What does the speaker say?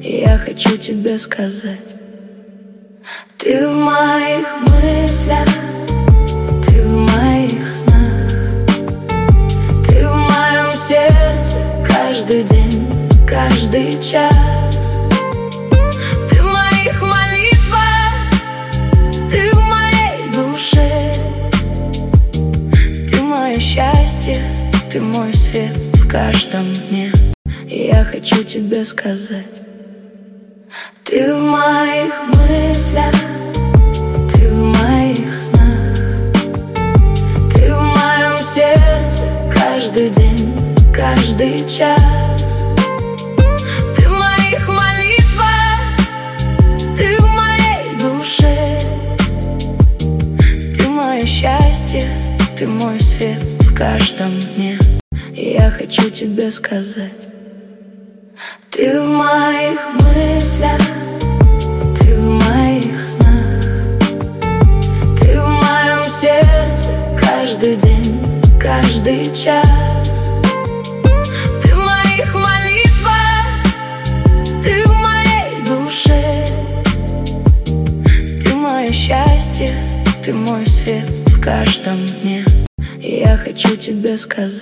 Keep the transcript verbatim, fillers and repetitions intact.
Я хочу тебе сказать: ты в моих мыслях, ты в моих снах, ты в моем сердце каждый день, каждый час. Ты в моих молитвах, ты в моей душе, ты мое счастье, ты мой свет в каждом дне. Я хочу тебе сказать: ты в моих мыслях, ты в моих снах, ты в моем сердце каждый день, каждый час. Ты в моих молитвах, ты в моей душе, ты мое счастье, ты мой свет в каждом дне. Я хочу тебе сказать: ты в моих мыслях, ты в моих снах, ты в моем сердце каждый день, каждый час. Ты в моих молитвах, ты в моей душе, ты мое счастье, ты мой свет в каждом дне. Я хочу тебе сказать.